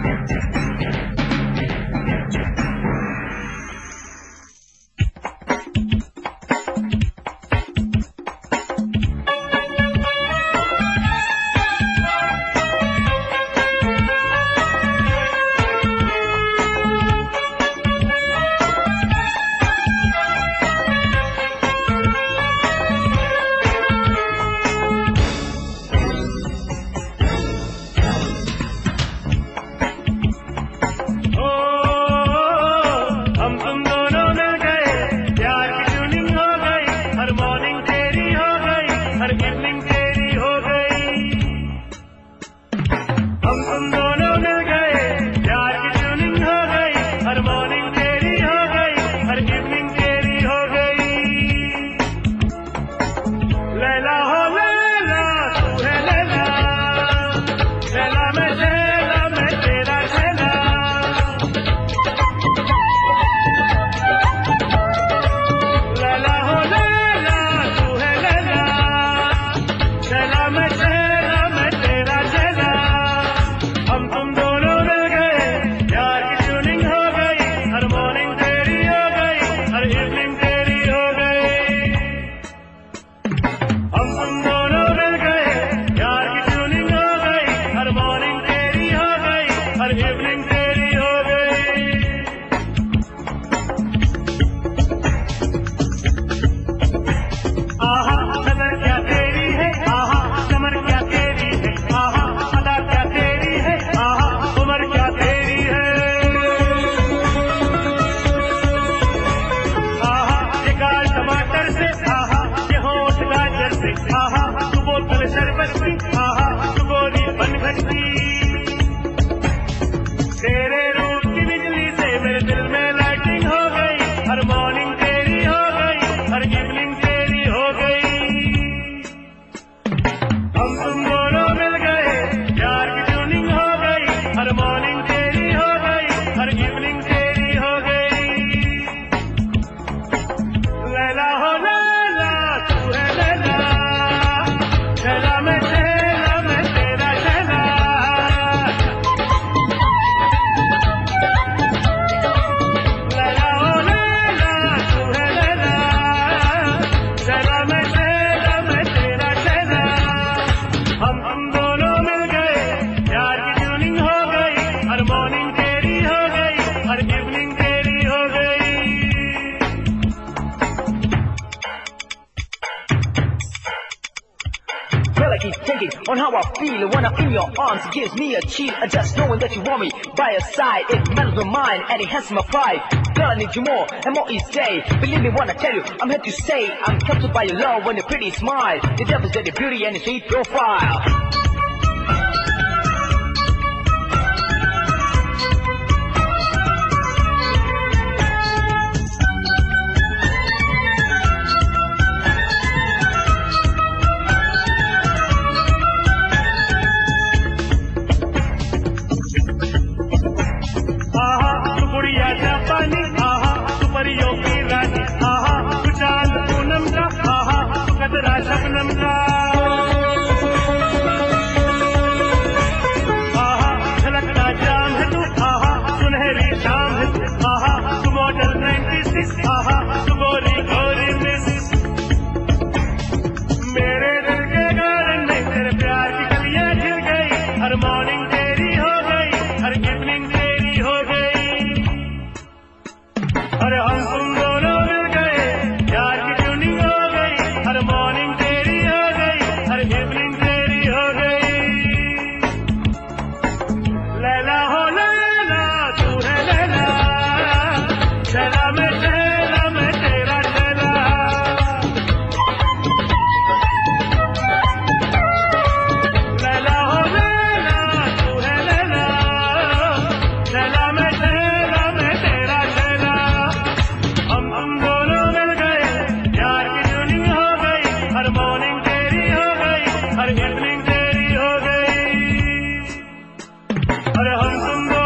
On how I feel when I'm in your arms, it gives me a chill. Just knowing that you want me by your side, it mellows my mind and it enhances my pride. Girl, I need you more and more each day. Believe me when I tell you, I'm here to stay. I'm captured by your love and your pretty smile. The devastating beauty and your sweet profile. अरे हम तुम